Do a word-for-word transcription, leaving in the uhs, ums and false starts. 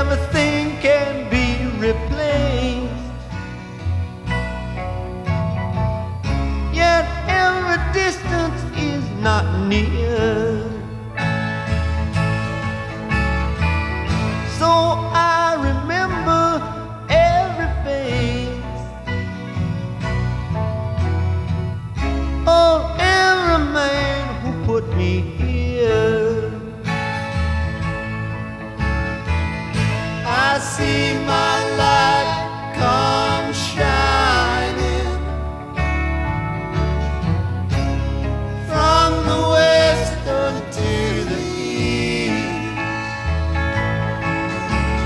everything can be replaced, yet every distance is not near. So I remember every face of every man who put me here. I see my